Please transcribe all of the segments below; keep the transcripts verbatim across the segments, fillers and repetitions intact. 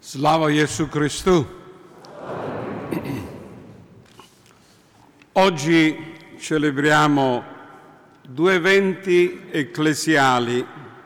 Slava Gesù Cristo. Oggi celebriamo due eventi ecclesiali,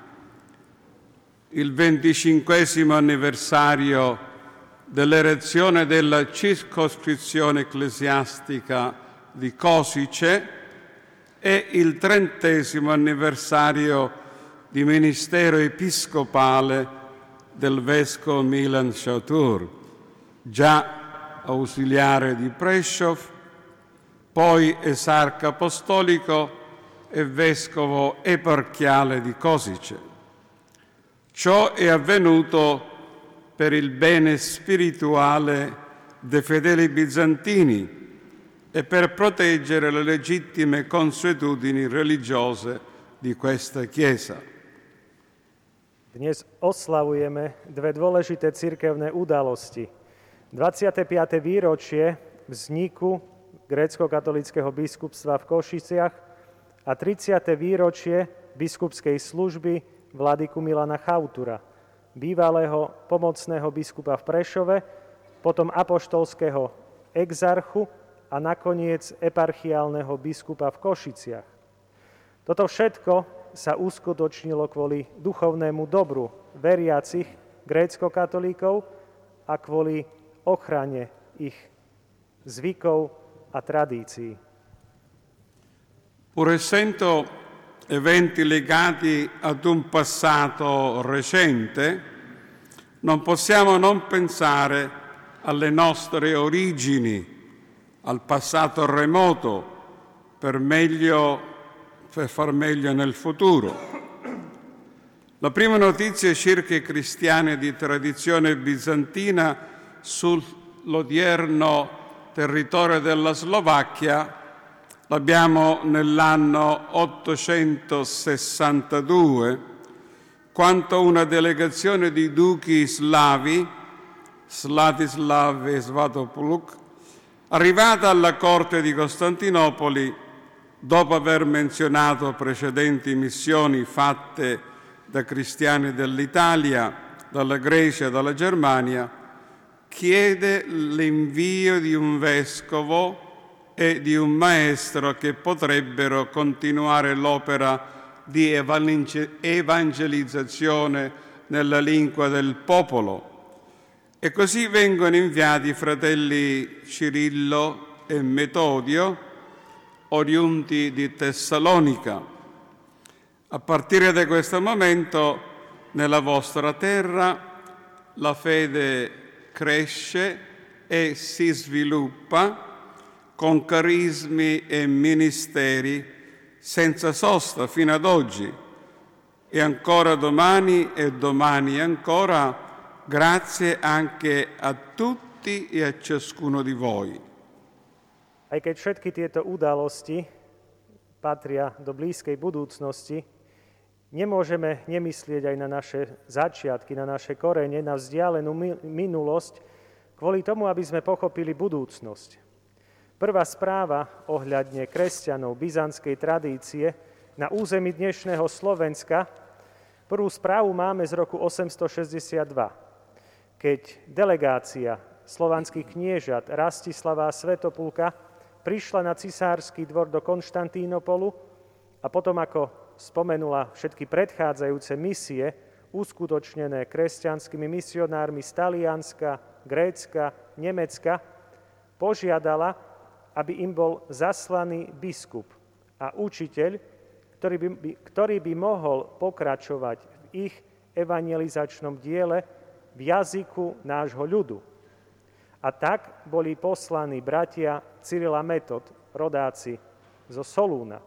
il venticinquesimo anniversario dell'erezione della circoscrizione ecclesiastica di Košice e il trentesimo anniversario di ministero episcopale del vescovo Milan Šatur, già ausiliare di Prešov, poi esarca apostolico e vescovo eparchiale di Košice. Ciò è avvenuto per il bene spirituale dei fedeli bizantini e per proteggere le legittime consuetudini religiose di questa Chiesa. Dnes oslavujeme dve dôležité cirkevné udalosti. dvadsiate piate výročie vzniku grécko-katolického biskupstva v Košiciach a tridsiate výročie biskupskej služby vladyku Milana Chautura, bývalého pomocného biskupa v Prešove, potom apoštolského exarchu a nakoniec eparchiálneho biskupa v Košiciach. Toto všetko sa uskutočnilo kvôli duchovnému dobru veriacich grécko-katolíkov a kvôli ochrane ich zvykov a tradícií. Pur essendo eventi legati ad un passato recente, non possiamo non pensare alle nostre origini, al passato remoto, per meglio per far meglio nel futuro. La prima notizia circa i cristiani di tradizione bizantina sull'odierno territorio della Slovacchia l'abbiamo nell'anno ottocentosessantadue, quando una delegazione di duchi slavi, Slatislav e Svatopluk, arrivata alla corte di Costantinopoli, dopo aver menzionato precedenti missioni fatte da cristiani dell'Italia, dalla Grecia e dalla Germania, chiede l'invio di un vescovo e di un maestro che potrebbero continuare l'opera di evangelizzazione nella lingua del popolo. E così vengono inviati i fratelli Cirillo e Metodio, oriundi di Tessalonica. A partire da questo momento nella vostra terra la fede cresce e si sviluppa con carismi e ministeri senza sosta fino ad oggi e ancora domani e domani ancora, grazie anche a tutti e a ciascuno di voi. Aj keď všetky tieto udalosti patria do blízkej budúcnosti, nemôžeme nemyslieť aj na naše začiatky, na naše korene, na vzdialenú minulosť, kvôli tomu, aby sme pochopili budúcnosť. Prvá správa ohľadne kresťanov byzantskej tradície na území dnešného Slovenska, prvú správu máme z roku osemstošesťdesiatdva, keď delegácia slovanských kniežat Rastislava a Svätopulka prišla na cisársky dvor do Konštantínopolu a potom, ako spomenula všetky predchádzajúce misie, uskutočnené kresťanskými misionármi z Talianska, Grécka, Nemecka, požiadala, aby im bol zaslaný biskup a učiteľ, ktorý by, ktorý by mohol pokračovať v ich evangelizačnom diele v jazyku nášho ľudu. A tak boli poslaní bratia Cyril a Metod, rodáci zo Solúna.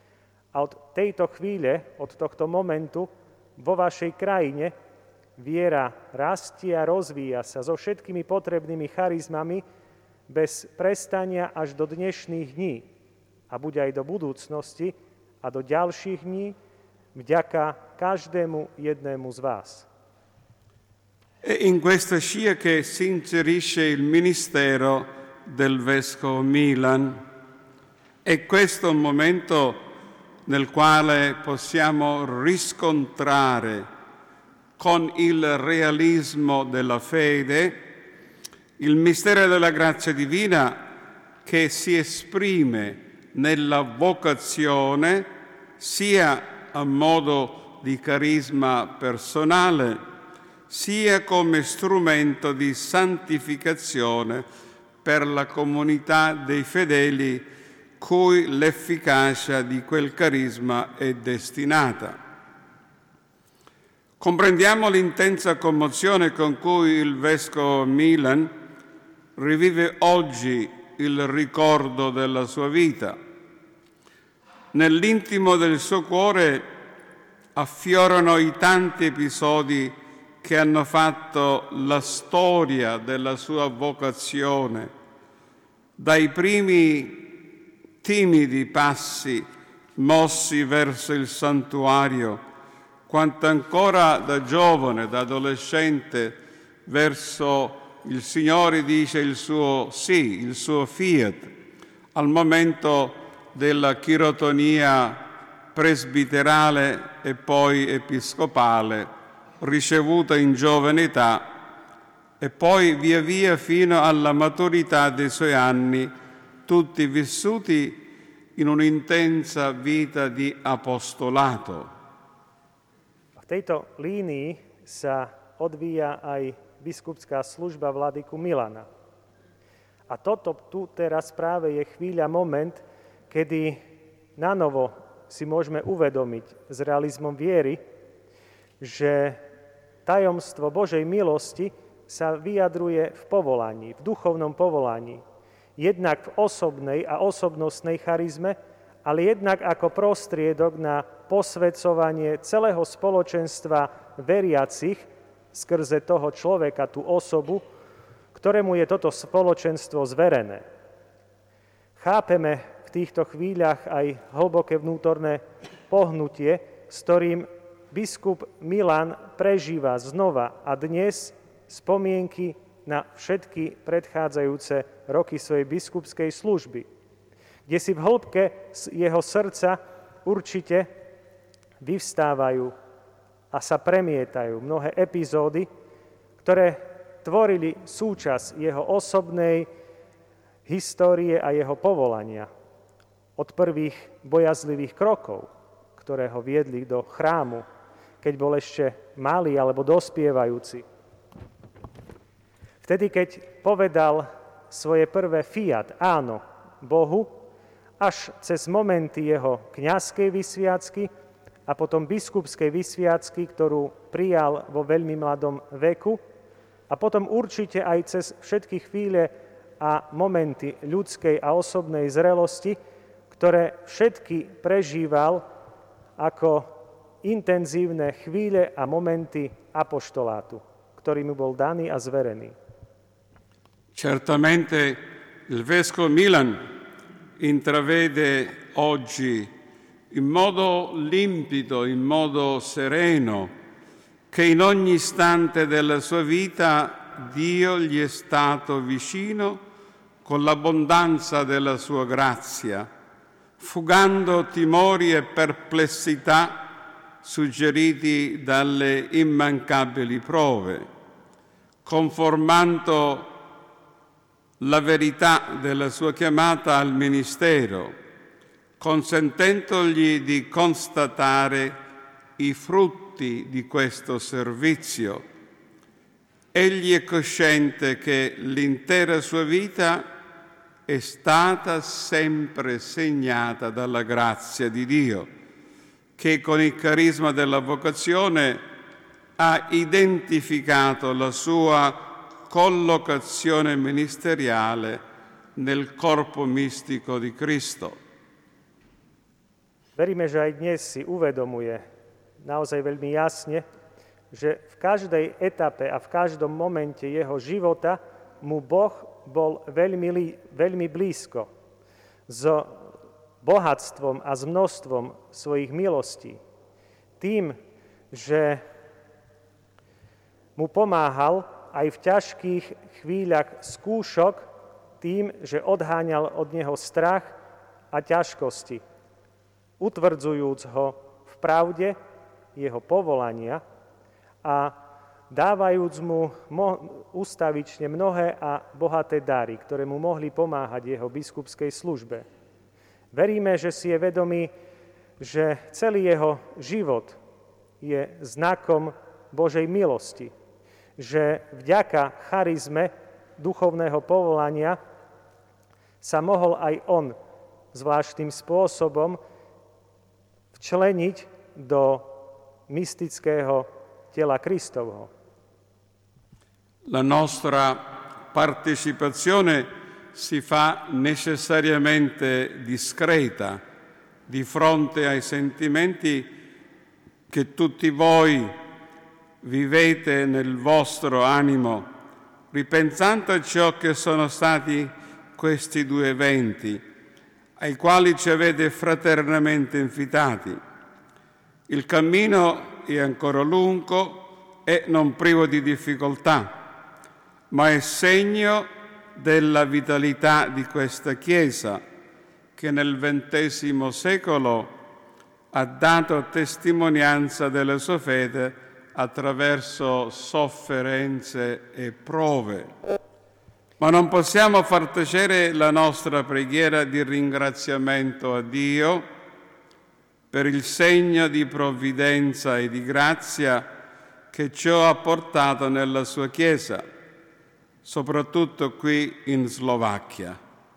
A od tejto chvíle, od tohto momentu, vo vašej krajine viera rastie a rozvíja sa so všetkými potrebnými charizmami bez prestania až do dnešných dní a bude aj do budúcnosti a do ďalších dní vďaka každému jednému z vás. È in questa scia che si inserisce il ministero del vescovo Milan. È questo un momento nel quale possiamo riscontrare con il realismo della fede, il mistero della grazia divina che si esprime nella vocazione sia a modo di carisma personale, sia come strumento di santificazione per la comunità dei fedeli cui l'efficacia di quel carisma è destinata. Comprendiamo l'intensa commozione con cui il Vescovo Milan rivive oggi il ricordo della sua vita. Nell'intimo del suo cuore affiorano i tanti episodi che hanno fatto la storia della sua vocazione, dai primi timidi passi mossi verso il santuario, quanto ancora da giovane, da adolescente, verso il Signore dice il suo sì, il suo fiat, al momento della chirotonia presbiterale e poi episcopale, ricevuta in giovane età, e poi via via fino alla maturità dei suoi anni, tutti vissuti in un'intensa vita di apostolato. V tejto línii sa odvíja aj biskupská služba vladyku Milana. A toto tu teraz práve je chvíľa, moment, kedy nanovo si môžeme uvedomiť s realizmom viery, že tajomstvo Božej milosti sa vyjadruje v povolaní, v duchovnom povolaní. Jednak v osobnej a osobnostnej charizme, ale jednak ako prostriedok na posväcovanie celého spoločenstva veriacich skrze toho človeka, tú osobu, ktorému je toto spoločenstvo zverené. Chápeme v týchto chvíľach aj hlboké vnútorné pohnutie, s ktorým biskup Milan prežíva znova a dnes spomienky na všetky predchádzajúce roky svojej biskupskej služby, kde si v hĺbke jeho srdca určite vyvstávajú a sa premietajú mnohé epizódy, ktoré tvorili súčasť jeho osobnej histórie a jeho povolania. Od prvých bojazlivých krokov, ktoré ho viedli do chrámu, keď bol ešte malý alebo dospievajúci. Vtedy, keď povedal svoje prvé fiat, áno, Bohu, až cez momenty jeho kňazskej vysviacky a potom biskupskej vysviacky, ktorú prijal vo veľmi mladom veku, a potom určite aj cez všetky chvíle a momenty ľudskej a osobnej zrelosti, ktoré všetky prežíval ako intenzívne chvíle a momenty apoštolátu, ktorý mu bol daný a zverený. Certamente il Vescovo Milan intravede oggi in modo limpido, in modo sereno, che in ogni istante della sua vita Dio gli è stato vicino con l'abbondanza della sua grazia, fugando timori e perplessità suggeriti dalle immancabili prove, conformando la verità della sua chiamata al ministero, consentendogli di constatare i frutti di questo servizio. Egli è cosciente che l'intera sua vita è stata sempre segnata dalla grazia di Dio, che con il carisma della vocazione ha identificato la sua collocazione ministeriale nel corpo mistico di Cristo. Veríme, že aj dnes si uvedomuje naozaj veľmi jasne, že v každej etape a v každom momente jeho života mu Boh bol veľmi, veľmi blízko s bohatstvom a s množstvom svojich milostí. Tým, že mu pomáhal aj v ťažkých chvíľach skúšok, tým, že odháňal od neho strach a ťažkosti, utvrdzujúc ho v pravde jeho povolania a dávajúc mu mo- ustavične mnohé a bohaté dary, ktoré mu mohli pomáhať jeho biskupskej službe. Veríme, že si je vedomý, že celý jeho život je znakom Božej milosti, že vďaka charizme duchovného povolania sa mohol aj on zvláštnym spôsobom včleniť do mystického tela Kristovho. La nostra partecipazione si fa necessariamente discreta di fronte ai sentimenti che tutti voi vivete nel vostro animo, ripensando a ciò che sono stati questi due eventi, ai quali ci avete fraternamente invitati. Il cammino è ancora lungo e non privo di difficoltà, ma è segno della vitalità di questa Chiesa che nel ventesimo secolo ha dato testimonianza della sua fede attraverso sofferenze e prove. Ma non possiamo far tacere la nostra preghiera di ringraziamento a Dio per il segno di provvidenza e di grazia che ciò ha portato nella sua Chiesa, soprattutto qui in Slovacchia.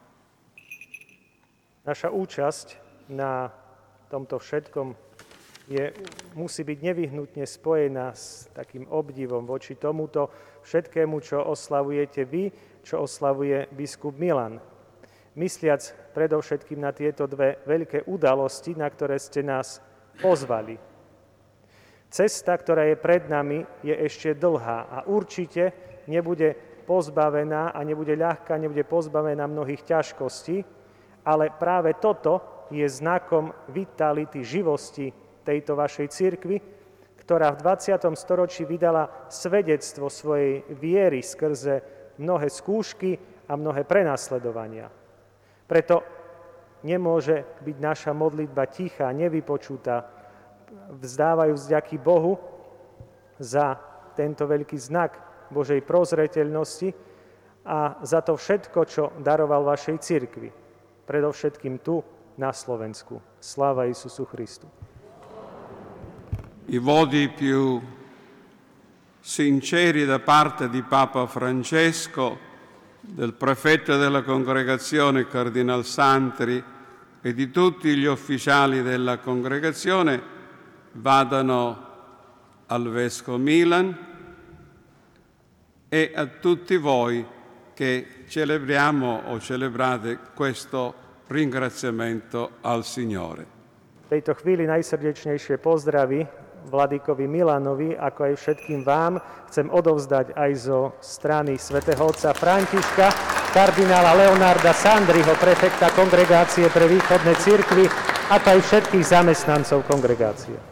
Naša účasť na tomto všetkom je, musí byť nevyhnutne spojená s takým obdivom voči tomuto všetkému, čo oslavujete vy, čo oslavuje biskup Milan. Mysliac predovšetkým na tieto dve veľké udalosti, na ktoré ste nás pozvali. Cesta, ktorá je pred nami, je ešte dlhá a určite nebude pozbavená a nebude ľahká, nebude pozbavená mnohých ťažkostí, ale práve toto je znakom vitality, živosti tejto vašej cirkvi, ktorá v dvadsiatom storočí vydala svedectvo svojej viery skrze mnohé skúšky a mnohé prenasledovania. Preto nemôže byť naša modlitba tichá, nevypočutá, vzdávajú vďaky Bohu za tento veľký znak Božej prozreteľnosti a za to všetko, čo daroval vašej cirkvi. Predovšetkým tu, na Slovensku. Sláva Isusu Christu. I voti più sinceri da parte di Papa Francesco, del prefetto della congregazione Cardinal Santri e di tutti gli ufficiali della congregazione vadano al Vescovo Milan e a tutti voi che celebriamo o celebrate questo ringraziamento al Signore. V tejto chvíli najsrdečnejšie pozdravy vladykovi Milanovi, ako aj všetkým vám, chcem odovzdať aj zo strany svätého otca Františka, kardinála Leonarda Sandriho, prefekta Kongregácie pre východné cirkvi, ako aj všetkých zamestnancov kongregácie.